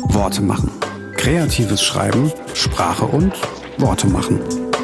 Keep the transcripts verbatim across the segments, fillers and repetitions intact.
Worte machen. Kreatives Schreiben, Sprache und Worte machen.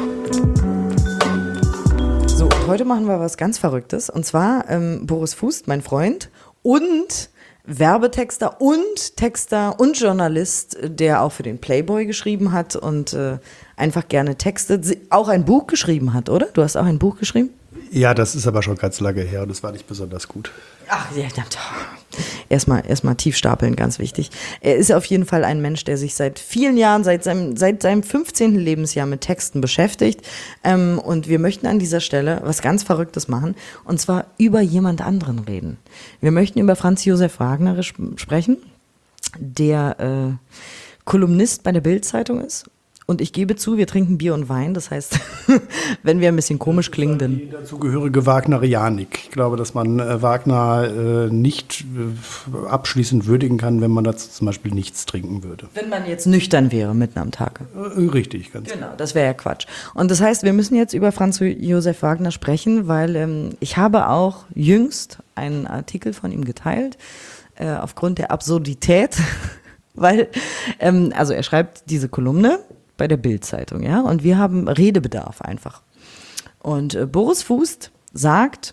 So, und heute machen wir was ganz Verrücktes. Und zwar ähm, Boris Fußt, mein Freund, und Werbetexter und Texter und Journalist, der auch für den Playboy geschrieben hat und äh, einfach gerne textet. Auch ein Buch geschrieben hat, oder? Du hast auch ein Buch geschrieben? Ja, das ist aber schon ganz lange her und das war nicht besonders gut. Ach, ja, erstmal erstmal tief stapeln, ganz wichtig. Er ist auf jeden Fall ein Mensch, der sich seit vielen Jahren, seit seinem, seit seinem fünfzehnten Lebensjahr mit Texten beschäftigt. Ähm, und wir möchten an dieser Stelle was ganz Verrücktes machen, und zwar über jemand anderen reden. Wir möchten über Franz Josef Wagner sprechen, der äh, Kolumnist bei der Bild-Zeitung ist. Und ich gebe zu, wir trinken Bier und Wein. Das heißt, wenn wir ein bisschen komisch klingen, dann... Die dazugehörige Wagnerianik. Ich glaube, dass man äh, Wagner äh, nicht äh, abschließend würdigen kann, wenn man dazu zum Beispiel nichts trinken würde. Wenn man jetzt nüchtern wäre, mitten am Tag. Äh, richtig, ganz genau. Das wäre ja Quatsch. Und das heißt, wir müssen jetzt über Franz Josef Wagner sprechen, weil ähm, ich habe auch jüngst einen Artikel von ihm geteilt, äh, aufgrund der Absurdität, weil, ähm, also er schreibt diese Kolumne bei der Bild-Zeitung, ja, und wir haben Redebedarf einfach. Und äh, Boris Fußt sagt,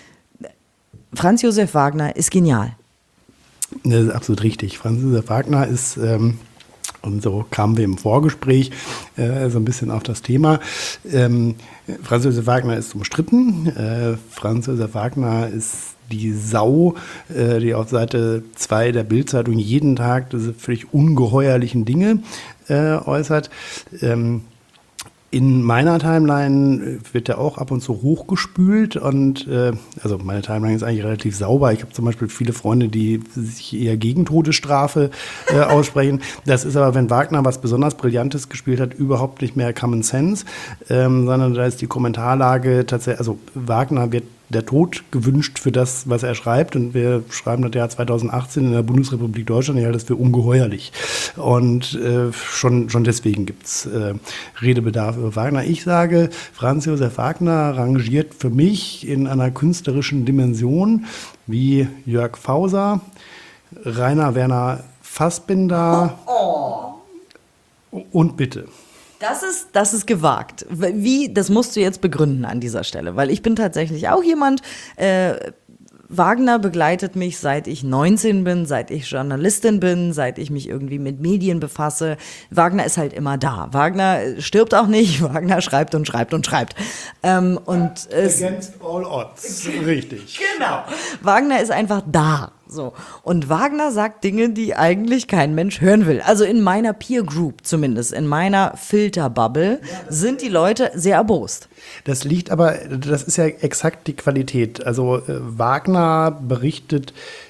Franz Josef Wagner ist genial. Das ist absolut richtig. Franz Josef Wagner ist, ähm, und so kamen wir im Vorgespräch äh, so ein bisschen auf das Thema, ähm, Franz Josef Wagner ist umstritten. Äh, Franz Josef Wagner ist die Sau, äh, die auf Seite zwei der Bild-Zeitung jeden Tag diese völlig ungeheuerlichen Dinge äh, äußert. Ähm, in meiner Timeline wird er auch ab und zu hochgespült und äh, also meine Timeline ist eigentlich relativ sauber. Ich habe zum Beispiel viele Freunde, die sich eher gegen Todesstrafe äh, aussprechen. Das ist aber, wenn Wagner was besonders Brillantes gespielt hat, überhaupt nicht mehr Common Sense, ähm, sondern da ist die Kommentarlage tatsächlich, also Wagner wird der Tod gewünscht für das, was er schreibt. Und wir schreiben das Jahr zweitausendachtzehn in der Bundesrepublik Deutschland. Ich halte das für ungeheuerlich. Und äh, schon, schon deswegen gibt es äh, Redebedarf über Wagner. Ich sage, Franz Josef Wagner rangiert für mich in einer künstlerischen Dimension wie Jörg Fauser, Rainer Werner Fassbinder oh, oh. und bitte. Das ist, das ist gewagt. Wie, das musst du jetzt begründen an dieser Stelle, weil ich bin tatsächlich auch jemand, äh, Wagner begleitet mich, seit ich neunzehn bin, seit ich Journalistin bin, seit ich mich irgendwie mit Medien befasse. Wagner ist halt immer da. Wagner stirbt auch nicht, Wagner schreibt und schreibt und schreibt. Ähm, und es, Against all odds, richtig. Genau. Wagner ist einfach da. So. Und Wagner sagt Dinge, die eigentlich kein Mensch hören will. Also in meiner Peer Group zumindest, in meiner Filterbubble, sind die Leute sehr erbost. Das liegt aber, das ist ja exakt die Qualität. Also äh, Wagner berichtet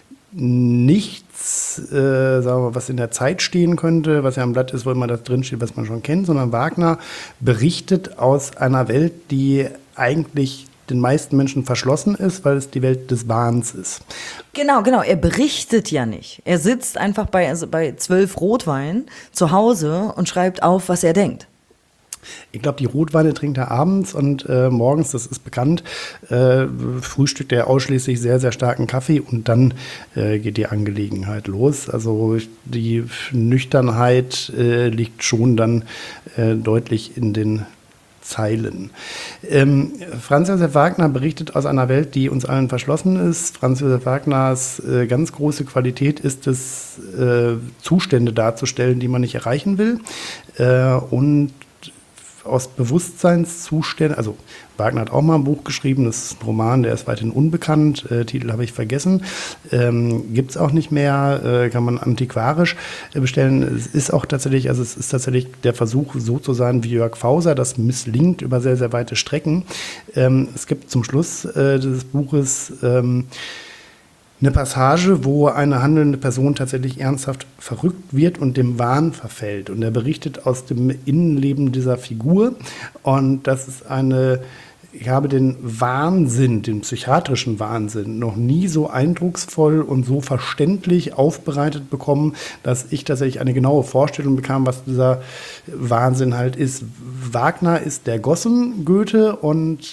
nichts, äh, sagen wir mal, was in der Zeit stehen könnte, was ja am Blatt ist, wo immer das drinsteht, was man schon kennt, sondern Wagner berichtet aus einer Welt, die eigentlich den meisten Menschen verschlossen ist, weil es die Welt des Wahns ist. Genau, genau. Er berichtet ja nicht. Er sitzt einfach bei, also bei zwölf Rotwein zu Hause und schreibt auf, was er denkt. Ich glaube, die Rotweine trinkt er abends und äh, morgens, das ist bekannt, äh, frühstückt er ausschließlich sehr, sehr starken Kaffee und dann äh, geht die Angelegenheit los. Also die Nüchternheit äh, liegt schon dann äh, deutlich in den Zeilen. Ähm, Franz Josef Wagner berichtet aus einer Welt, die uns allen verschlossen ist. Franz Josef Wagners äh, ganz große Qualität ist es, äh, Zustände darzustellen, die man nicht erreichen will. Äh, und aus Bewusstseinszuständen, also Wagner hat auch mal ein Buch geschrieben, das ist ein Roman, der ist weiterhin unbekannt, äh, Titel habe ich vergessen, ähm, gibt es auch nicht mehr, äh, kann man antiquarisch äh, bestellen. Es ist auch tatsächlich, also es ist tatsächlich der Versuch, so zu sein wie Jörg Fauser, das misslingt über sehr, sehr weite Strecken. Ähm, es gibt zum Schluss äh, des Buches ähm, eine Passage, wo eine handelnde Person tatsächlich ernsthaft verrückt wird und dem Wahn verfällt. Und er berichtet aus dem Innenleben dieser Figur. Und das ist eine, ich habe den Wahnsinn, den psychiatrischen Wahnsinn, noch nie so eindrucksvoll und so verständlich aufbereitet bekommen, dass ich tatsächlich eine genaue Vorstellung bekam, was dieser Wahnsinn halt ist. Wagner ist der Gossen Goethe und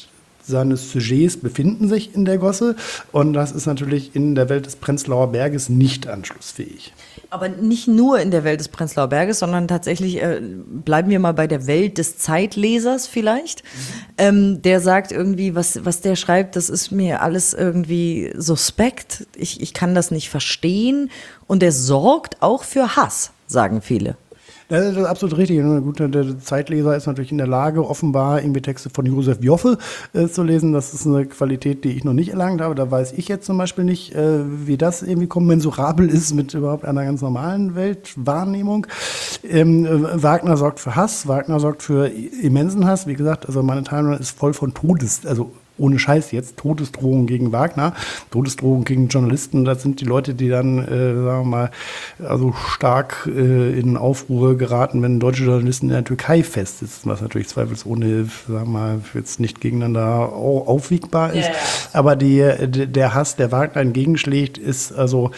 seines Sujets befinden sich in der Gosse. Und das ist natürlich in der Welt des Prenzlauer Berges nicht anschlussfähig. Aber nicht nur in der Welt des Prenzlauer Berges, sondern tatsächlich, äh, bleiben wir mal bei der Welt des Zeitlesers vielleicht. Mhm. Ähm, der sagt irgendwie, was, was der schreibt, das ist mir alles irgendwie suspekt. Ich, ich kann das nicht verstehen. Und der sorgt auch für Hass, sagen viele. Das ist absolut richtig. Gut, der Zeitleser ist natürlich in der Lage, offenbar irgendwie Texte von Josef Joffe äh, zu lesen. Das ist eine Qualität, die ich noch nicht erlangt habe. Da weiß ich jetzt zum Beispiel nicht, äh, wie das irgendwie kommensurabel ist mit überhaupt einer ganz normalen Weltwahrnehmung. Ähm, äh, Wagner sorgt für Hass, Wagner sorgt für immensen Hass. Wie gesagt, also meine Timeline ist voll von Todes, also ohne Scheiß jetzt, Todesdrohungen gegen Wagner, Todesdrohungen gegen Journalisten. Das sind die Leute, die dann, äh, sagen wir mal, also stark äh, in Aufruhr geraten, wenn deutsche Journalisten in der Türkei festsitzen, was natürlich zweifelsohne, sagen wir mal, jetzt nicht gegeneinander au- aufwiegbar ist. Ja, ja. Aber die, der Hass, der Wagner entgegenschlägt, ist also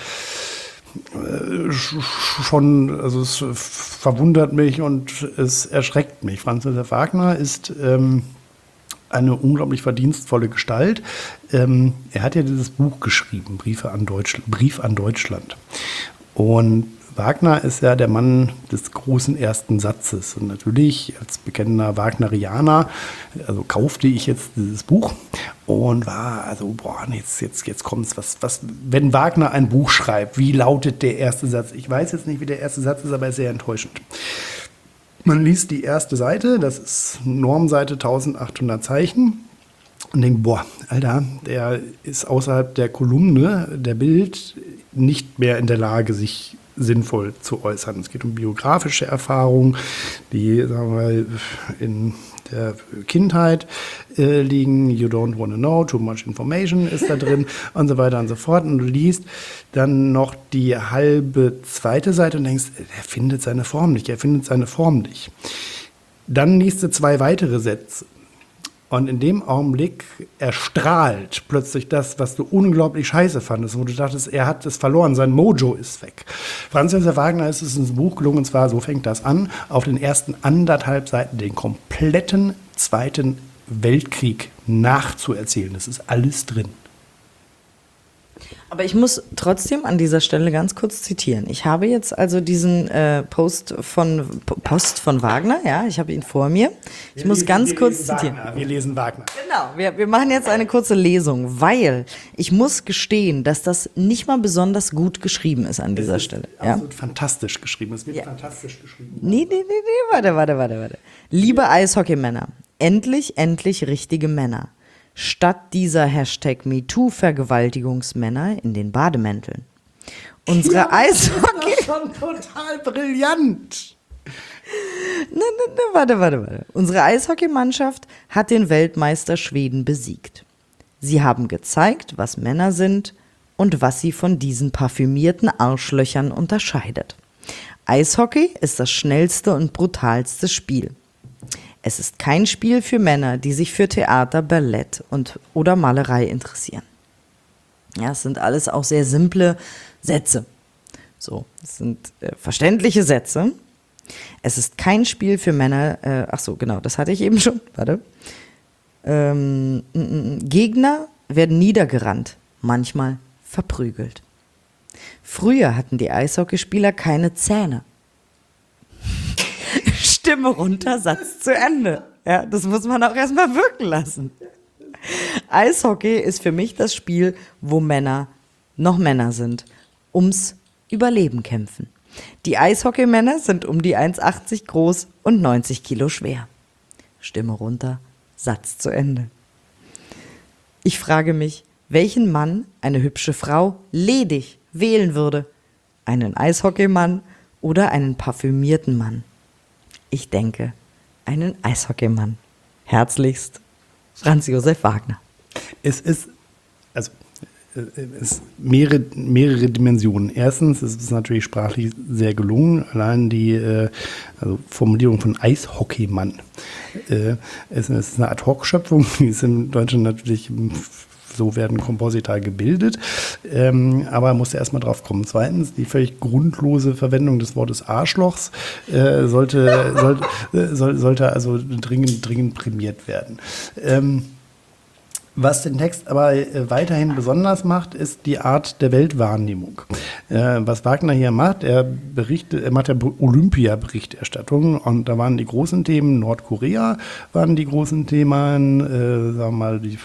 schon, also es verwundert mich und es erschreckt mich. Franz Josef Wagner ist ähm, eine unglaublich verdienstvolle Gestalt. Ähm, er hat ja dieses Buch geschrieben, Briefe an Deutschland, Brief an Deutschland. Und Wagner ist ja der Mann des großen ersten Satzes. Und natürlich als bekennender Wagnerianer, also kaufte ich jetzt dieses Buch und war, also, boah, jetzt, jetzt, jetzt kommt's, was, was, wenn Wagner ein Buch schreibt, wie lautet der erste Satz? Ich weiß jetzt nicht, wie der erste Satz ist, aber er ist sehr enttäuschend. Man liest die erste Seite, das ist Normseite eintausendachthundert Zeichen und denkt, boah, Alter, der ist außerhalb der Kolumne, der Bild, nicht mehr in der Lage, sich sinnvoll zu äußern. Es geht um biografische Erfahrungen, die, sagen wir mal, in der Kindheit äh, liegen. You don't want to know, too much information ist da drin und so weiter und so fort. Und du liest dann noch die halbe zweite Seite und denkst, er findet seine Form nicht, er findet seine Form nicht. Dann liest du zwei weitere Sätze. Und in dem Augenblick erstrahlt plötzlich das, was du unglaublich scheiße fandest, wo du dachtest, er hat es verloren, sein Mojo ist weg. Franz Josef Wagner ist es ins Buch gelungen, und zwar, so fängt das an, auf den ersten anderthalb Seiten den kompletten Zweiten Weltkrieg nachzuerzählen. Das ist alles drin. Aber ich muss trotzdem an dieser Stelle ganz kurz zitieren. Ich habe jetzt also diesen äh, Post von Post von Wagner, ja, ich habe ihn vor mir. Ich wir muss lesen, ganz kurz zitieren. Wagner. Wir lesen Wagner. Genau, wir, wir machen jetzt eine kurze Lesung, weil ich muss gestehen, dass das nicht mal besonders gut geschrieben ist an dieser es ist Stelle. Absolut ja? fantastisch geschrieben. Es wird ja. fantastisch geschrieben. Nee, nee, nee, nee, warte, warte, warte, warte. Liebe Eishockeymänner, endlich, endlich richtige Männer. Statt dieser Hashtag MeToo-Vergewaltigungsmänner in den Bademänteln. Unsere ja, Eishockey... Das ist schon total brillant. Ne, ne, ne, warte, warte, warte. Unsere Eishockeymannschaft hat den Weltmeister Schweden besiegt. Sie haben gezeigt, was Männer sind und was sie von diesen parfümierten Arschlöchern unterscheidet. Eishockey ist das schnellste und brutalste Spiel. Es ist kein Spiel für Männer, die sich für Theater, Ballett und oder Malerei interessieren. Ja, es sind alles auch sehr simple Sätze. So, es sind äh, verständliche Sätze. Es ist kein Spiel für Männer, äh, ach so, genau, das hatte ich eben schon, warte. Ähm, m -m, Gegner werden niedergerannt, manchmal verprügelt. Früher hatten die Eishockeyspieler keine Zähne. Stimme runter, Satz zu Ende. Ja, das muss man auch erstmal wirken lassen. Eishockey ist für mich das Spiel, wo Männer noch Männer sind, ums Überleben kämpfen. Die Eishockeymänner sind um die eins Komma achtzig groß und neunzig Kilo schwer. Stimme runter, Satz zu Ende. Ich frage mich, welchen Mann eine hübsche Frau ledig wählen würde. Einen Eishockeymann oder einen parfümierten Mann? Ich denke, einen Eishockeymann. Herzlichst, Franz Josef Wagner. Es ist, also, es ist mehrere, mehrere Dimensionen. Erstens ist es natürlich sprachlich sehr gelungen. Allein die äh, also Formulierung von Eishockeymann. Äh, es ist eine Ad-Hoc-Schöpfung, die ist in Deutschland natürlich, so werden Komposita gebildet, ähm, aber man musste erstmal drauf kommen. Zweitens, die völlig grundlose Verwendung des Wortes Arschlochs äh, sollte, sollte, soll, sollte also dringend, dringend prämiert werden. Ähm, Was den Text aber äh, weiterhin besonders macht, ist die Art der Weltwahrnehmung. Äh, was Wagner hier macht, er, berichtet, er macht ja Olympia-Berichterstattung und da waren die großen Themen, Nordkorea waren die großen Themen, äh, sagen wir mal, die,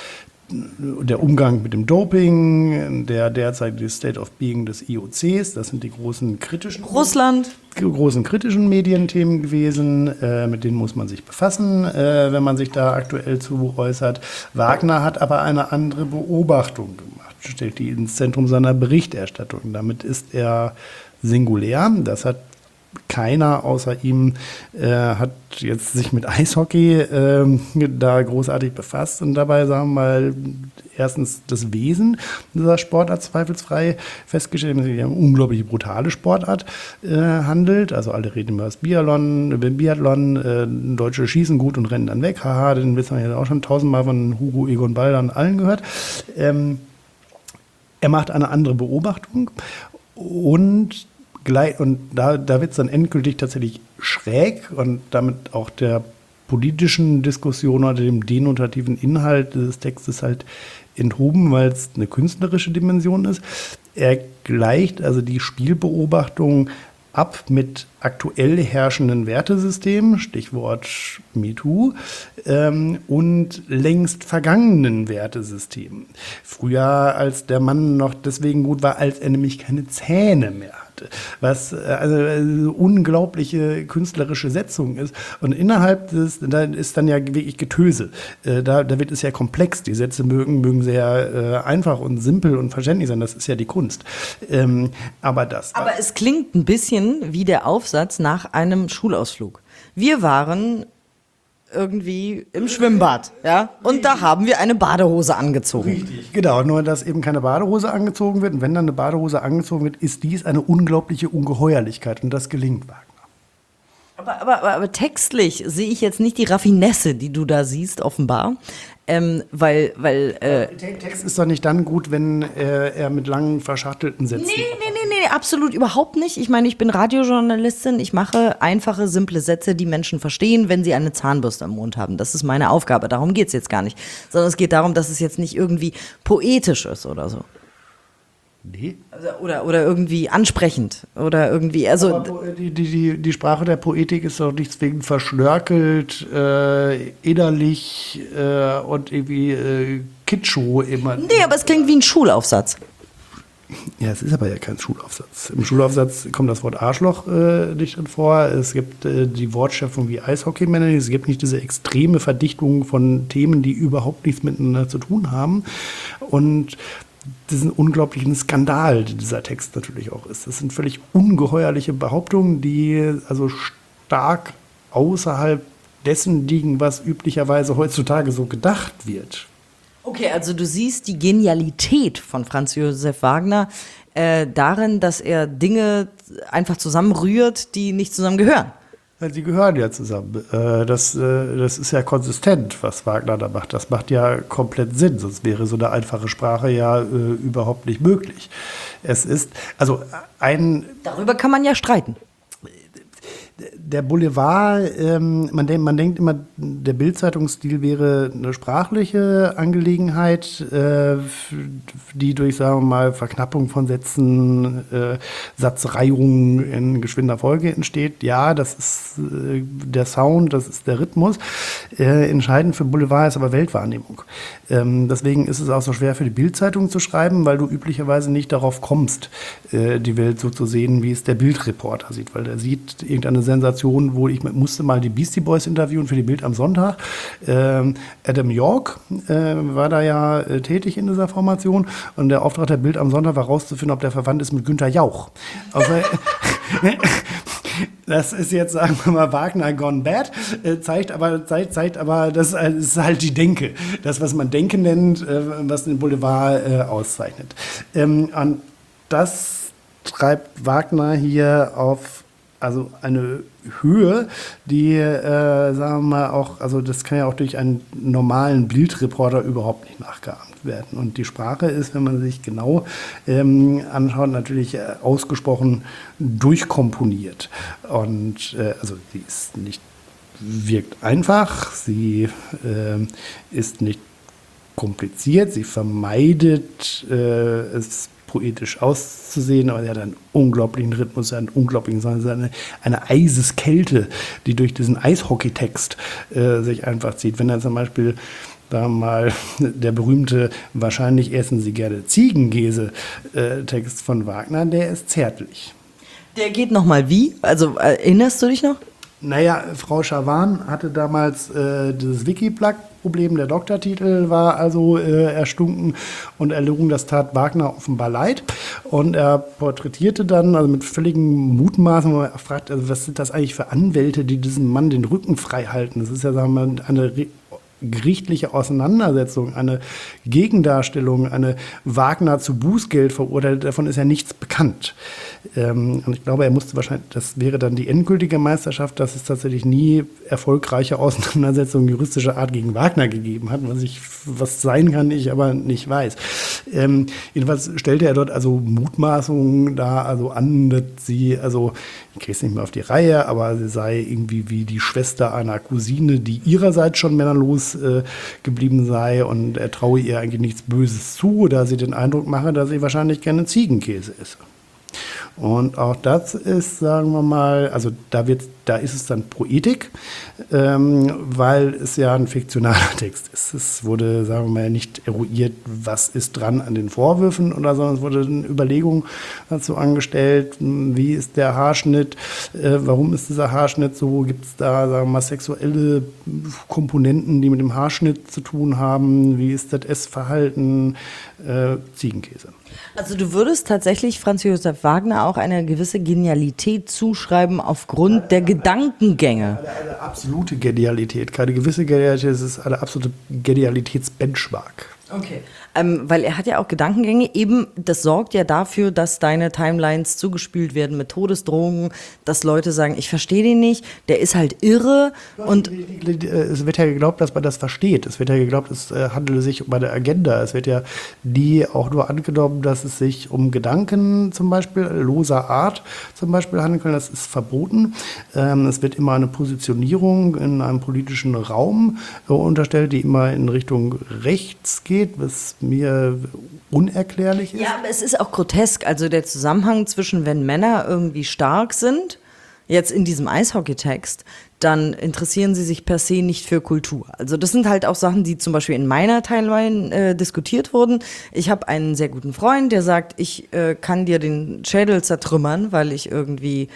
der Umgang mit dem Doping, der derzeitige State of Being des I O Cs, das sind die großen kritischen... Russland. großen kritischen Medienthemen gewesen, äh, mit denen muss man sich befassen, äh, wenn man sich da aktuell zu äußert. Wagner hat aber eine andere Beobachtung gemacht, stellt die ins Zentrum seiner Berichterstattung. Damit ist er singulär, das hat keiner außer ihm äh, hat jetzt sich mit Eishockey äh, da großartig befasst und dabei, sagen wir mal, erstens das Wesen dieser Sportart zweifelsfrei festgestellt, dass es eine unglaublich brutale Sportart äh, handelt. Also alle reden über das Biathlon, Biathlon äh, Deutsche schießen gut und rennen dann weg. Haha, den wissen wir ja auch schon tausendmal von Hugo Egon Balder und allen gehört. Ähm, er macht eine andere Beobachtung und Und da, da wird es dann endgültig tatsächlich schräg und damit auch der politischen Diskussion oder dem denotativen Inhalt des Textes halt enthoben, weil es eine künstlerische Dimension ist. Er gleicht also die Spielbeobachtung ab mit aktuell herrschenden Wertesystemen, Stichwort MeToo, ähm, und längst vergangenen Wertesystemen. Früher, als der Mann noch deswegen gut war, als er nämlich keine Zähne mehr hatte. Was also eine unglaubliche künstlerische Setzung ist. Und innerhalb des, da ist dann ja wirklich Getöse. Äh, da, da wird es ja komplex. Die Sätze mögen, mögen sehr äh, einfach und simpel und verständlich sein. Das ist ja die Kunst. Ähm, aber das. Aber es klingt ein bisschen wie der Aufsatz nach einem Schulausflug. Wir waren irgendwie im Schwimmbad, ja, und da haben wir eine Badehose angezogen. Richtig, genau, nur dass eben keine Badehose angezogen wird. Und wenn dann eine Badehose angezogen wird, ist dies eine unglaubliche Ungeheuerlichkeit und das gelingt Wagner. Aber, aber, aber, aber textlich sehe ich jetzt nicht die Raffinesse, die du da siehst, offenbar. Ähm, weil, weil, äh Der Text ist doch nicht dann gut, wenn äh, er mit langen, verschachtelten Sätzen... Nee, nee, nee, nee, absolut überhaupt nicht. Ich meine, ich bin Radiojournalistin, ich mache einfache, simple Sätze, die Menschen verstehen, wenn sie eine Zahnbürste im Mund haben. Das ist meine Aufgabe, darum geht es jetzt gar nicht. Sondern es geht darum, dass es jetzt nicht irgendwie poetisch ist oder so. Nee. Also, oder, oder irgendwie ansprechend oder irgendwie, also... Aber die, die, die, die Sprache der Poetik ist doch nicht zwingend verschnörkelt, äh, innerlich äh, und irgendwie äh, Kitschu immer. Nee, aber es klingt wie ein Schulaufsatz. Ja, es ist aber ja kein Schulaufsatz. Im Schulaufsatz kommt das Wort Arschloch äh, nicht drin vor. Es gibt äh, die Wortschöpfung wie Eishockeymänner. Es gibt nicht diese extreme Verdichtung von Themen, die überhaupt nichts miteinander zu tun haben. Und diesen unglaublichen Skandal, den dieser Text natürlich auch ist. Das sind völlig ungeheuerliche Behauptungen, die also stark außerhalb dessen liegen, was üblicherweise heutzutage so gedacht wird. Okay, also du siehst die Genialität von Franz Josef Wagner äh, darin, dass er Dinge einfach zusammenrührt, die nicht zusammengehören. Sie gehören ja zusammen. Das, das ist ja konsistent, was Wagner da macht. Das macht ja komplett Sinn, sonst wäre so eine einfache Sprache ja äh, überhaupt nicht möglich. Es ist, also ein... Darüber kann man ja streiten. Der Boulevard, ähm, man, denk, man denkt immer, der Bild-Zeitungsstil wäre eine sprachliche Angelegenheit, äh, die durch, sagen wir mal, Verknappung von Sätzen, äh, Satzreihungen in geschwinder Folge entsteht. Ja, das ist äh, der Sound, das ist der Rhythmus. Äh, entscheidend für Boulevard ist aber Weltwahrnehmung. Ähm, deswegen ist es auch so schwer für die Bild-Zeitung zu schreiben, weil du üblicherweise nicht darauf kommst, äh, die Welt so zu sehen, wie es der Bildreporter sieht, weil der sieht irgendeine Sensation, wo ich musste mal die Beastie Boys interviewen für die Bild am Sonntag. Ähm, Adam York äh, war da ja äh, tätig in dieser Formation und der Auftrag der Bild am Sonntag war rauszufinden, ob der verwandt ist mit Günther Jauch. Also, das ist jetzt, sagen wir mal, Wagner gone bad, äh, zeigt aber, zeigt, zeigt aber, das ist halt die Denke. Das, was man Denke nennt, äh, was den Boulevard äh, auszeichnet. Ähm, und das treibt Wagner hier auf also eine Höhe, die, äh, sagen wir mal, auch, also das kann ja auch durch einen normalen Bildreporter überhaupt nicht nachgeahmt werden. Und die Sprache ist, wenn man sich genau ähm, anschaut, natürlich äh, ausgesprochen durchkomponiert. Und äh, also sie ist nicht, wirkt einfach, sie äh, ist nicht kompliziert, sie vermeidet äh, es poetisch auszusehen, aber sie hat einen unglaublichen Rhythmus, einen unglaublichen Song, eine, eine Eiseskälte, die durch diesen Eishockey-Text äh, sich einfach zieht. Wenn er zum Beispiel da mal der berühmte "Wahrscheinlich essen Sie gerne Ziegenkäse"-Text von Wagner, der ist zärtlich. Der geht nochmal wie? Also erinnerst du dich noch? Naja, Frau Schawan hatte damals äh, dieses Wikiplug-Problem, der Doktortitel war also äh, erstunken und erlogen, das tat Wagner offenbar leid. Und er porträtierte dann, also mit völligem Mutmaßen, wo er fragt, also was sind das eigentlich für Anwälte, die diesem Mann den Rücken frei halten? Das ist ja, sagen wir mal, eine Re- gerichtliche Auseinandersetzung, eine Gegendarstellung, eine Wagner zu Bußgeld verurteilt, davon ist ja nichts bekannt. Ähm, und ich glaube, er musste wahrscheinlich, das wäre dann die endgültige Meisterschaft, dass es tatsächlich nie erfolgreiche Auseinandersetzungen juristischer Art gegen Wagner gegeben hat, was ich, was sein kann, ich aber nicht weiß. Ähm, jedenfalls stellte er dort also Mutmaßungen da, also an, dass sie, also ich kriege es nicht mehr auf die Reihe, aber sie sei irgendwie wie die Schwester einer Cousine, die ihrerseits schon männerlos äh, geblieben sei und er traue ihr eigentlich nichts Böses zu, da sie den Eindruck mache, dass sie wahrscheinlich gerne Ziegenkäse esse. Und auch das ist, sagen wir mal, also da wird, da ist es dann Poetik, ähm, weil es ja ein fiktionaler Text ist. Es wurde, sagen wir mal, nicht eruiert, was ist dran an den Vorwürfen oder, sondern es wurde eine Überlegung dazu angestellt, wie ist der Haarschnitt, äh, warum ist dieser Haarschnitt so, gibt es da, sagen wir mal, sexuelle Komponenten, die mit dem Haarschnitt zu tun haben, wie ist das Essverhalten, äh, Ziegenkäse. Also du würdest tatsächlich Franz Josef Wagner auch eine gewisse Genialität zuschreiben aufgrund der Gedankengänge. Eine, eine absolute Genialität, keine gewisse Genialität, es ist eine absolute Genialitätsbenchmark. Okay. Ähm, weil er hat ja auch Gedankengänge, eben, das sorgt ja dafür, dass deine Timelines zugespielt werden mit Todesdrohungen, dass Leute sagen, ich verstehe den nicht, der ist halt irre. Und es wird ja geglaubt, dass man das versteht. Es wird ja geglaubt, es äh, handele sich um eine Agenda. Es wird ja nie auch nur angenommen, dass es sich um Gedanken zum Beispiel loser Art zum Beispiel handeln kann. Das ist verboten. Ähm, es wird immer eine Positionierung in einem politischen Raum äh, unterstellt, die immer in Richtung rechts geht, was mir unerklärlich ist. ja, aber es ist auch grotesk. Also der Zusammenhang zwischen, wenn Männer irgendwie stark sind, jetzt in diesem Eishockey-Text, dann interessieren sie sich per se nicht für Kultur. Also das sind halt auch Sachen, die zum Beispiel in meiner Timeline äh, diskutiert wurden. Ich habe einen sehr guten Freund, der sagt, ich äh, kann dir den Schädel zertrümmern, weil ich irgendwie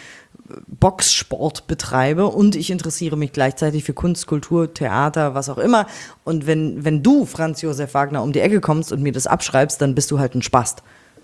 Boxsport betreibe und ich interessiere mich gleichzeitig für Kunst, Kultur, Theater, was auch immer. Und wenn, wenn du, Franz Josef Wagner, um die Ecke kommst und mir das abschreibst, dann bist du halt ein Spast.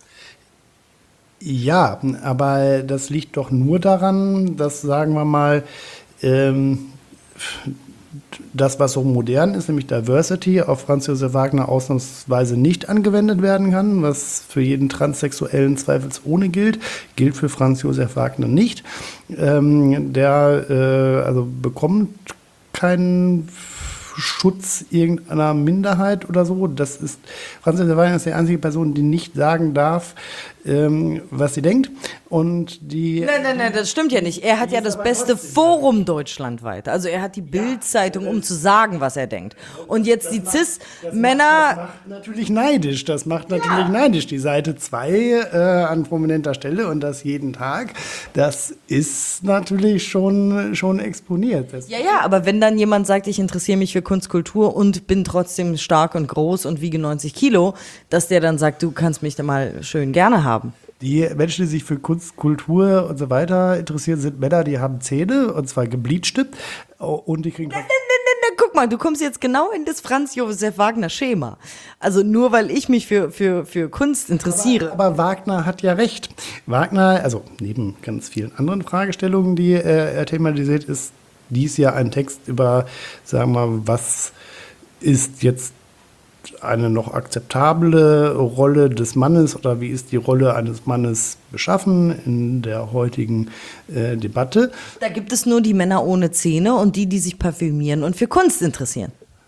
Ja, aber das liegt doch nur daran, dass, sagen wir mal, ähm, das, was so modern ist, nämlich Diversity, auf Franz Josef Wagner ausnahmsweise nicht angewendet werden kann, was für jeden Transsexuellen zweifelsohne gilt, gilt für Franz Josef Wagner nicht. Ähm, der äh, also bekommt keinen Schutz irgendeiner Minderheit oder so. Das ist, Franz Josef Wagner ist die einzige Person, die nicht sagen darf, ähm, was sie denkt. Und die. Nein, nein, nein, das stimmt ja nicht. Er hat ja das beste Forum deutschlandweit. Also er hat die Bild-Zeitung, um zu sagen, was er denkt. Und jetzt die Cis-Männer. Das macht natürlich neidisch. Das macht natürlich ja. neidisch. Die Seite zwei äh, an prominenter Stelle und das jeden Tag. Das ist natürlich schon, schon exponiert. Das ja, ja, aber wenn dann jemand sagt, ich interessiere mich für Kunst, Kultur und bin trotzdem stark und groß und wiege neunzig Kilo, dass der dann sagt, du kannst mich da mal schön gerne haben. Die Menschen, die sich für Kunst, Kultur und so weiter interessieren, sind Männer, die haben Zähne, und zwar gebleachte. Und die kriegen. Na, na, na, na, guck mal, du kommst jetzt genau in das Franz Josef Wagner Schema. Also nur weil ich mich für, für, für Kunst interessiere. Aber, aber Wagner hat ja recht. Wagner, also neben ganz vielen anderen Fragestellungen, die äh, er thematisiert, ist dies ja ein Text über, sagen wir mal, was ist jetzt eine noch akzeptable Rolle des Mannes oder wie ist die Rolle eines Mannes beschaffen in der heutigen äh, Debatte. Da gibt es nur die Männer ohne Zähne und die, die sich parfümieren und für Kunst interessieren.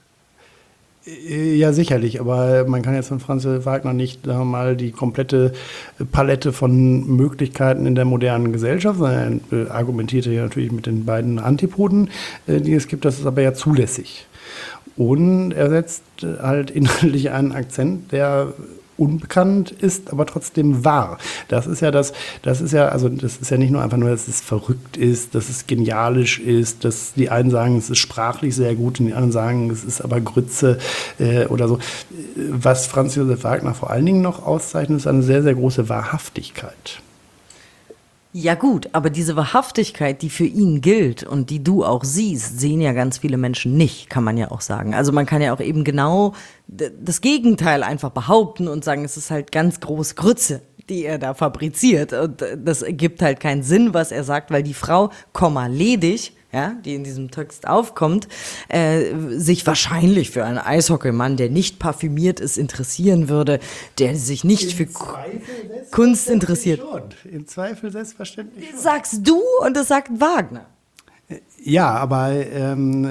Ja, sicherlich, aber man kann jetzt von Franz Josef Wagner nicht, sagen wir mal, die komplette Palette von Möglichkeiten in der modernen Gesellschaft, sondern er argumentierte ja natürlich mit den beiden Antipoden, die es gibt, das ist aber ja zulässig. Und er setzt halt inhaltlich einen Akzent, der unbekannt ist, aber trotzdem wahr. Das ist ja das, das ist ja, also das ist ja nicht nur einfach nur, dass es verrückt ist, dass es genialisch ist, dass die einen sagen, es ist sprachlich sehr gut und die anderen sagen, es ist aber Grütze äh, oder so. Was Franz Josef Wagner vor allen Dingen noch auszeichnet, ist eine sehr, sehr große Wahrhaftigkeit. Ja gut, aber diese Wahrhaftigkeit, die für ihn gilt und die du auch siehst, sehen ja ganz viele Menschen nicht, kann man ja auch sagen. Also man kann ja auch eben genau d- das Gegenteil einfach behaupten und sagen, es ist halt ganz groß Grütze, die er da fabriziert. Und das ergibt halt keinen Sinn, was er sagt, weil die Frau, Komma, ledig, ja, die in diesem Text aufkommt, äh, sich wahrscheinlich für einen Eishockeymann, der nicht parfümiert ist, interessieren würde, der sich nicht für Kunst interessiert. Schon. In Zweifel selbstverständlich schon. Sagst du und das sagt Wagner. Ja, aber ähm,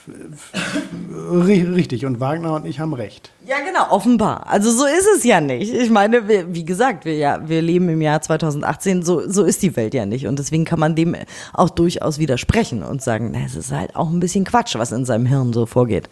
ri- richtig. Und Wagner und ich haben recht. Ja, genau, offenbar. Also so ist es ja nicht. Ich meine, wir, wie gesagt, wir, ja, wir leben im Jahr zweitausendachtzehn, so, so ist die Welt ja nicht. Und deswegen kann man dem auch durchaus widersprechen und sagen, na, es ist halt auch ein bisschen Quatsch, was in seinem Hirn so vorgeht.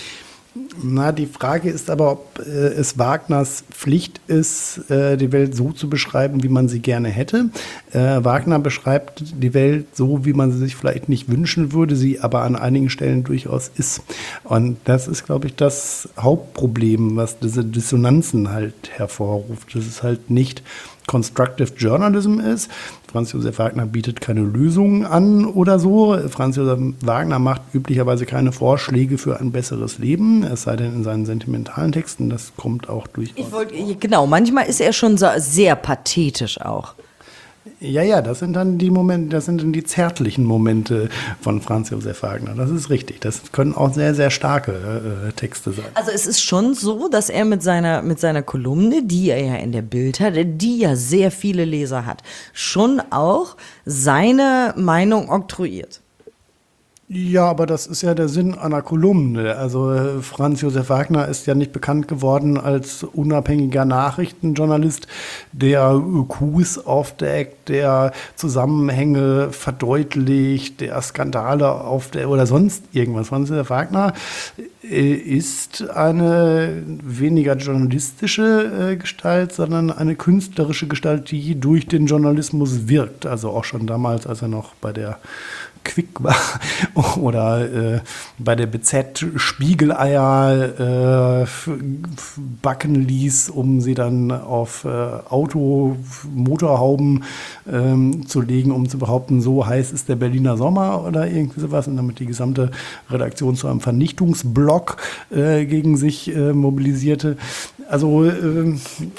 Na, die Frage ist aber, ob äh, es Wagners Pflicht ist, äh, die Welt so zu beschreiben, wie man sie gerne hätte. Äh, Wagner beschreibt die Welt so, wie man sie sich vielleicht nicht wünschen würde, sie aber an einigen Stellen durchaus ist. Und das ist, glaube ich, das Hauptproblem, was diese Dissonanzen halt hervorruft. Das ist halt nicht Constructive Journalism ist. Franz Josef Wagner bietet keine Lösungen an oder so. Franz Josef Wagner macht üblicherweise keine Vorschläge für ein besseres Leben, es sei denn in seinen sentimentalen Texten. Das kommt auch durchaus. Ich wollte, genau, manchmal ist er schon so sehr pathetisch auch. Ja, ja, das sind dann die Momente, das sind dann die zärtlichen Momente von Franz Josef Wagner. Das ist richtig. Das können auch sehr, sehr starke äh, Texte sein. Also es ist schon so, dass er mit seiner, mit seiner Kolumne, die er ja in der Bild hat, die ja sehr viele Leser hat, schon auch seine Meinung oktroyiert. Ja, aber das ist ja der Sinn einer Kolumne. Also äh, Franz Josef Wagner ist ja nicht bekannt geworden als unabhängiger Nachrichtenjournalist, der äh, Coups aufdeckt, der Zusammenhänge verdeutlicht, der Skandale aufdeckt oder sonst irgendwas. Franz Josef Wagner äh, ist eine weniger journalistische äh, Gestalt, sondern eine künstlerische Gestalt, die durch den Journalismus wirkt. Also auch schon damals, als er noch bei der Quick war oder äh, bei der B Z Spiegeleier äh, f- f- backen ließ, um sie dann auf äh, Auto-Motorhauben ähm, zu legen, um zu behaupten, so heiß ist der Berliner Sommer oder irgendwie sowas, und damit die gesamte Redaktion zu einem Vernichtungsblock äh, gegen sich äh, mobilisierte. Also äh,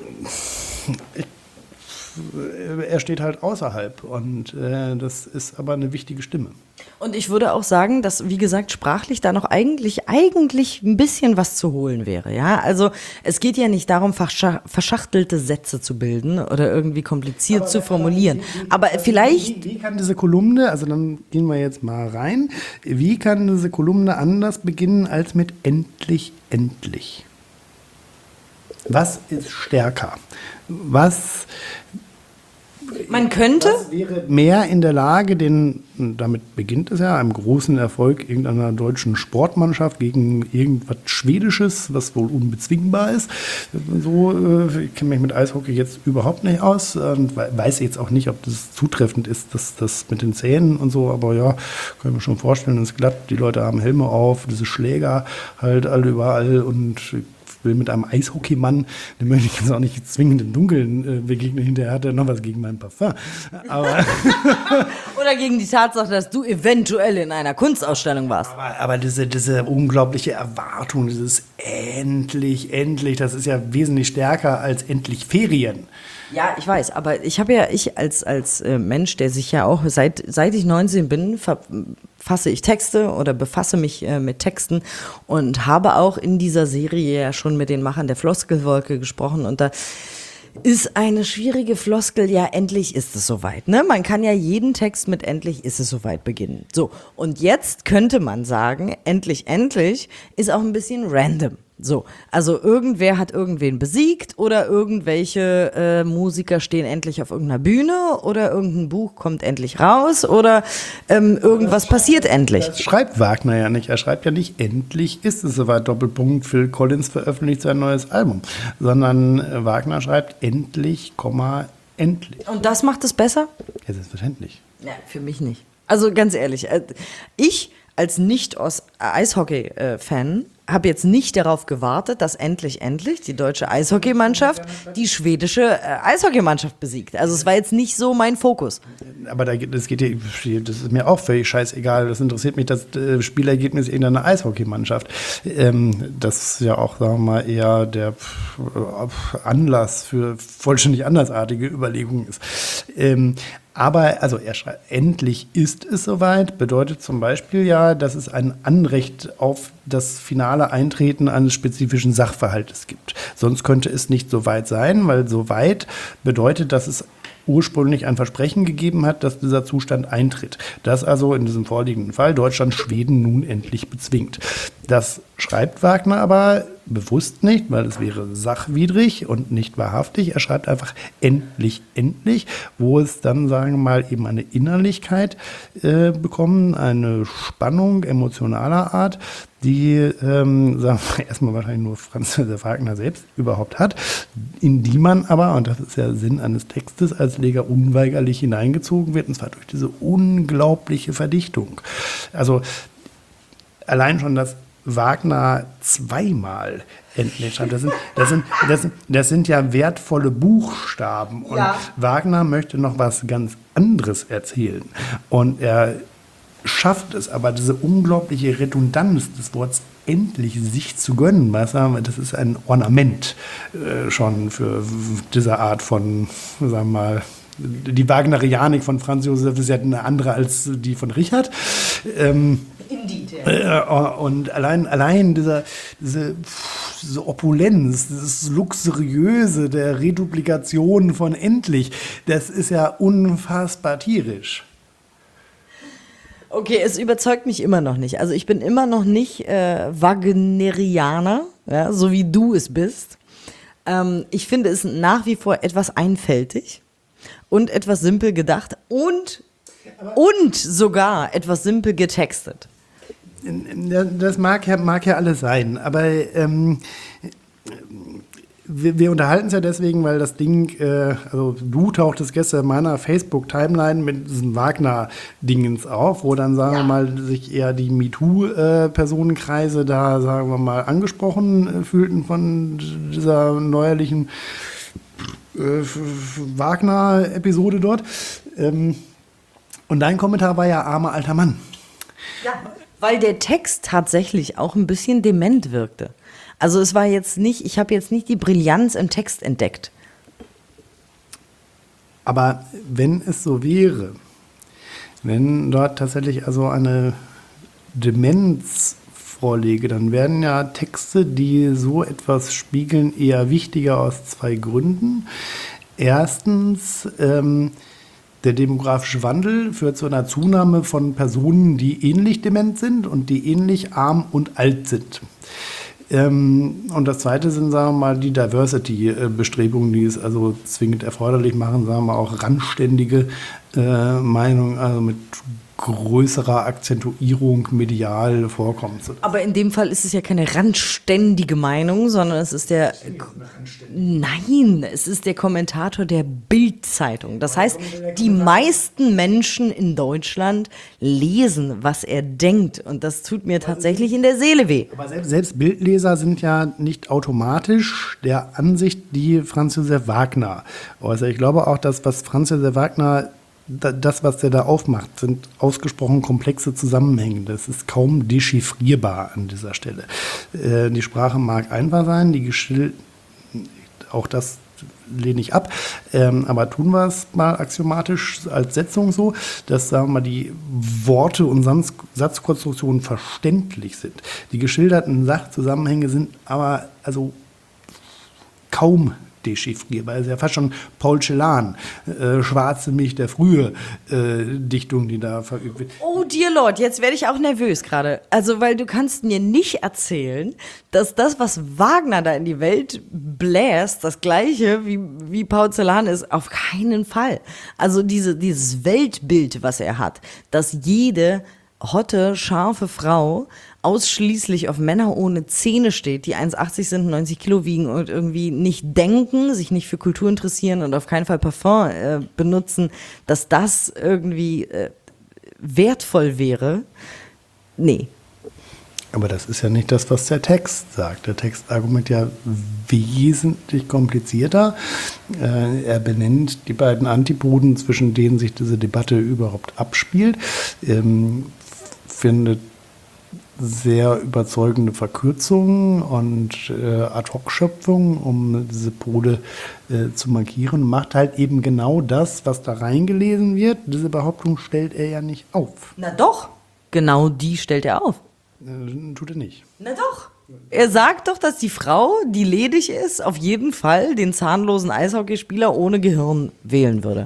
ich er steht halt außerhalb und äh, das ist aber eine wichtige Stimme. Und ich würde auch sagen, dass, wie gesagt, sprachlich da noch eigentlich, eigentlich ein bisschen was zu holen wäre, ja. Also, es geht ja nicht darum, verschach- verschachtelte Sätze zu bilden oder irgendwie kompliziert aber, zu formulieren. Aber, aber vielleicht. Wie, wie kann diese Kolumne, also dann gehen wir jetzt mal rein, wie kann diese Kolumne anders beginnen als mit endlich, endlich? Was ist stärker? Was Man könnte. Was wäre mehr in der Lage, den, damit beginnt es ja, einem großen Erfolg irgendeiner deutschen Sportmannschaft gegen irgendwas Schwedisches, was wohl unbezwingbar ist. So, äh, ich kenne mich mit Eishockey jetzt überhaupt nicht aus und weiß jetzt auch nicht, ob das zutreffend ist, dass das mit den Zähnen und so, aber ja, kann ich mir schon vorstellen, es ist glatt, die Leute haben Helme auf, diese Schläger halt alle überall und will mit einem Eishockeymann, den möchte ich jetzt auch nicht zwingend im Dunkeln äh, begegnen. Hinterher hat er noch was gegen mein Parfum. Aber Oder gegen die Tatsache, dass du eventuell in einer Kunstausstellung warst. aber, aber diese, diese unglaubliche Erwartung, dieses endlich, endlich, das ist ja wesentlich stärker als endlich Ferien. Ja, ich weiß, aber ich habe ja, ich als, als äh, Mensch, der sich ja auch, seit, seit ich neunzehn bin, verfasse ich Texte oder befasse mich äh, mit Texten und habe auch in dieser Serie ja schon mit den Machern der Floskelwolke gesprochen und da ist eine schwierige Floskel, ja, endlich ist es soweit, ne? Man kann ja jeden Text mit endlich ist es soweit beginnen. So, und jetzt könnte man sagen, endlich, endlich ist auch ein bisschen random. So, also irgendwer hat irgendwen besiegt oder irgendwelche äh, Musiker stehen endlich auf irgendeiner Bühne oder irgendein Buch kommt endlich raus oder ähm, irgendwas passiert endlich. Das schreibt Wagner ja nicht. Er schreibt ja nicht, endlich ist es soweit, Doppelpunkt, Phil Collins veröffentlicht sein neues Album, sondern äh, Wagner schreibt endlich, Komma, endlich. Und das macht es besser? Ja, selbstverständlich. Ja, für mich nicht. Also ganz ehrlich, äh, ich als Nicht-Eishockey-Fan habe jetzt nicht darauf gewartet, dass endlich, endlich die deutsche Eishockeymannschaft die schwedische äh, Eishockeymannschaft besiegt. Also es war jetzt nicht so mein Fokus. Aber da, das, geht, ja- das ist mir auch völlig scheißegal. Das interessiert mich das äh, Spielergebnis irgendeiner Eishockeymannschaft. Ähm, das ist ja auch, sagen wir mal, eher der äh, Anlass für vollständig andersartige Überlegungen ist. Ähm, Aber, also er schreibt, endlich ist es soweit, bedeutet zum Beispiel ja, dass es ein Anrecht auf das finale Eintreten eines spezifischen Sachverhaltes gibt. Sonst könnte es nicht so weit sein, weil so weit bedeutet, dass es ursprünglich ein Versprechen gegeben hat, dass dieser Zustand eintritt. Das also in diesem vorliegenden Fall Deutschland Schweden nun endlich bezwingt. Das schreibt Wagner aber bewusst nicht, weil es wäre sachwidrig und nicht wahrhaftig. Er schreibt einfach endlich, endlich, wo es dann, sagen wir mal, eben eine Innerlichkeit äh, bekommen, eine Spannung emotionaler Art, die, ähm, sagen wir erstmal wahrscheinlich nur Franz Josef Wagner selbst überhaupt hat, in die man aber, und das ist ja Sinn eines Textes, als Leger unweigerlich hineingezogen wird, und zwar durch diese unglaubliche Verdichtung. Also allein schon das Wagner zweimal endlich schreibt. Das sind, das, sind, das, sind, das sind ja wertvolle Buchstaben. Und Ja. Wagner möchte noch was ganz anderes erzählen. Und er schafft es aber, diese unglaubliche Redundanz des Wortes endlich sich zu gönnen. Weißt du, das ist ein Ornament äh, schon für diese Art von, sagen wir mal, die Wagnerianik von Franz Josef ist ja eine andere als die von Richard. Ähm, Äh, und allein, allein dieser, diese, diese Opulenz, dieses Luxuriöse der Reduplikation von endlich, das ist ja unfassbar tierisch. Okay, es überzeugt mich immer noch nicht. Also ich bin immer noch nicht äh, Wagnerianer, ja, so wie du es bist. Ähm, ich finde es nach wie vor etwas einfältig und etwas simpel gedacht und, und sogar etwas simpel getextet. Das mag ja, mag ja alles sein, aber ähm, wir, wir unterhalten es ja deswegen, weil das Ding, äh, also du tauchtest gestern in meiner Facebook-Timeline mit diesem Wagner-Dingens auf, wo dann, sagen Ja. wir mal, sich eher die MeToo-Personenkreise da, sagen wir mal, angesprochen äh, fühlten von dieser neuerlichen äh, Wagner-Episode dort. Ähm, und dein Kommentar war ja armer alter Mann. Ja, weil der Text tatsächlich auch ein bisschen dement wirkte. Also es war jetzt nicht, ich habe jetzt nicht die Brillanz im Text entdeckt. Aber wenn es so wäre, wenn dort tatsächlich also eine Demenz vorliege, dann werden ja Texte, die so etwas spiegeln, eher wichtiger aus zwei Gründen. Erstens, ähm, der demografische Wandel führt zu einer Zunahme von Personen, die ähnlich dement sind und die ähnlich arm und alt sind. Ähm, und das Zweite sind, sagen wir mal, die Diversity-Bestrebungen, die es also zwingend erforderlich machen, sagen wir auch randständige äh, Meinungen, also mit größerer Akzentuierung medial vorkommen zu lassen. Aber in dem Fall ist es ja keine randständige Meinung, sondern es ist der. Nein, es ist der Kommentator der Bild-Zeitung. Das heißt, die meisten Menschen in Deutschland lesen, was er denkt. Und das tut mir tatsächlich in der Seele weh. Aber selbst, selbst Bildleser sind ja nicht automatisch der Ansicht, die Franz Josef Wagner äußert. Ich glaube auch, dass was Franz Josef Wagner, da- das, was der da aufmacht, sind ausgesprochen komplexe Zusammenhänge. Das ist kaum dechiffrierbar an dieser Stelle. Äh, die Sprache mag einfach sein, die Geschill, auch das lehne ich ab, ähm, aber tun wir es mal axiomatisch als Setzung so, dass, sagen wir mal, die Worte und Satz- Satzkonstruktionen verständlich sind. Die geschilderten Sachzusammenhänge sind aber also kaum dechiffrierbar. Es ist ja fast schon Paul Celan, äh, Schwarze Milch der frühe äh, Dichtung, die da verübt wird. Oh dear Lord, jetzt werde ich auch nervös gerade. Also, weil du kannst mir nicht erzählen, dass das, was Wagner da in die Welt bläst, das Gleiche wie, wie Paul Celan ist, auf keinen Fall. Also diese, dieses Weltbild, was er hat, dass jede hotte, scharfe Frau ausschließlich auf Männer ohne Zähne steht, die eins Komma achtzig sind, neunzig Kilo wiegen und irgendwie nicht denken, sich nicht für Kultur interessieren und auf keinen Fall Parfum äh, benutzen, dass das irgendwie äh, wertvoll wäre. Nee. Aber das ist ja nicht das, was der Text sagt. Der Text argumentiert ja wesentlich komplizierter. Äh, er benennt die beiden Antipoden, zwischen denen sich diese Debatte überhaupt abspielt, ähm, findet sehr überzeugende Verkürzungen und äh, Ad-hoc-Schöpfungen, um diese Pole äh, zu markieren, macht halt eben genau das, was da reingelesen wird. Diese Behauptung stellt er ja nicht auf. Na doch, genau die stellt er auf. Äh, tut er nicht. Na doch. Er sagt doch, dass die Frau, die ledig ist, auf jeden Fall den zahnlosen Eishockeyspieler ohne Gehirn wählen würde.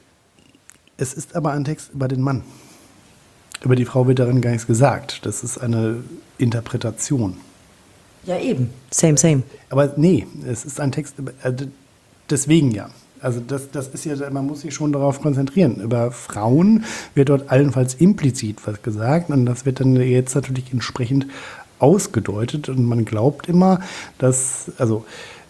Es ist aber ein Text über den Mann. Über die Frau wird darin gar nichts gesagt. Das ist eine Interpretation. Ja, eben. Same, same. Aber nee, es ist ein Text, über, äh, deswegen ja. Also das, das ist ja, man muss sich schon darauf konzentrieren. Über Frauen wird dort allenfalls implizit was gesagt und das wird dann jetzt natürlich entsprechend ausgedeutet und man glaubt immer, dass, also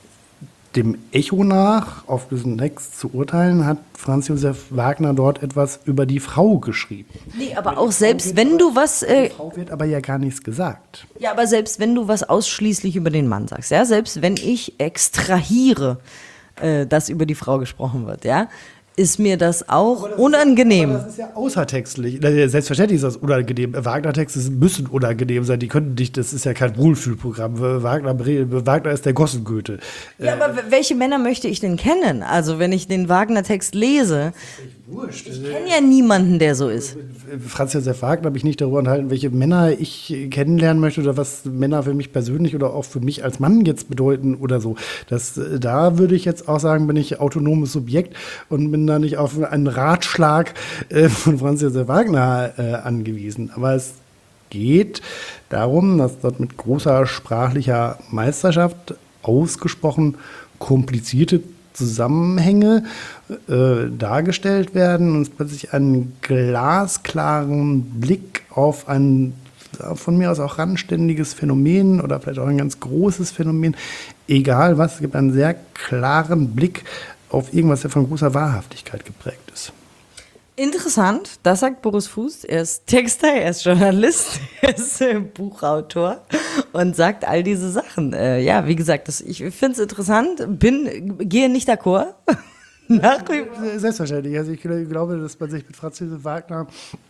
dem Echo nach, auf diesen Text zu urteilen, hat Franz Josef Wagner dort etwas über die Frau geschrieben. Nee, aber auch selbst wenn du was... Äh, die Frau wird aber ja gar nichts gesagt. Ja, aber selbst wenn du was ausschließlich über den Mann sagst, ja, selbst wenn ich extrahiere, äh, dass über die Frau gesprochen wird, ja, ist mir das auch das unangenehm. Ist ja, aber das ist ja außertextlich. Selbstverständlich ist das unangenehm. Wagner-Texte müssen unangenehm sein. Die können nicht, das ist ja kein Wohlfühlprogramm. Wagner, Wagner ist der Gossengoethe. Ja, aber welche Männer möchte ich denn kennen? Also, wenn ich den Wagner-Text lese, wurscht. Ich kenne ja niemanden, der so ist. Franz Josef Wagner habe ich nicht darüber unterhalten, welche Männer ich kennenlernen möchte oder was Männer für mich persönlich oder auch für mich als Mann jetzt bedeuten oder so. Das, da würde ich jetzt auch sagen, bin ich autonomes Subjekt und bin da nicht auf einen Ratschlag äh, von Franz Josef Wagner äh, angewiesen. Aber es geht darum, dass dort mit großer sprachlicher Meisterschaft ausgesprochen komplizierte Zusammenhänge äh, dargestellt werden und plötzlich einen glasklaren Blick auf ein von mir aus auch randständiges Phänomen oder vielleicht auch ein ganz großes Phänomen, egal was, es gibt einen sehr klaren Blick auf irgendwas, der von großer Wahrhaftigkeit geprägt ist. Interessant, das sagt Boris Fuß. Er ist Texter, er ist Journalist, er ist äh, Buchautor und sagt all diese Sachen. Äh, ja, wie gesagt, das, ich finde es interessant, bin, gehe nicht d'accord. Nach Selbstverständlich. Also ich glaube, dass man sich mit Franz Josef Wagner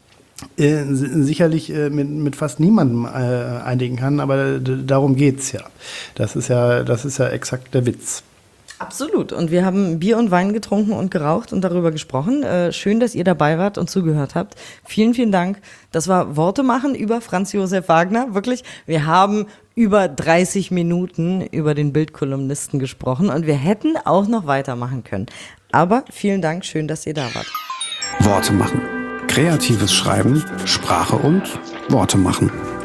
äh, sicherlich äh, mit, mit fast niemandem äh, einigen kann, aber d- darum geht's ja. Das ist ja, das ist ja exakt der Witz. Absolut. Und wir haben Bier und Wein getrunken und geraucht und darüber gesprochen. Äh, schön, dass ihr dabei wart und zugehört habt. Vielen, vielen Dank. Das war Worte machen über Franz Josef Wagner. Wirklich, wir haben über dreißig Minuten über den Bildkolumnisten gesprochen und wir hätten auch noch weitermachen können. Aber vielen Dank, schön, dass ihr da wart. Worte machen. Kreatives Schreiben, Sprache und Worte machen.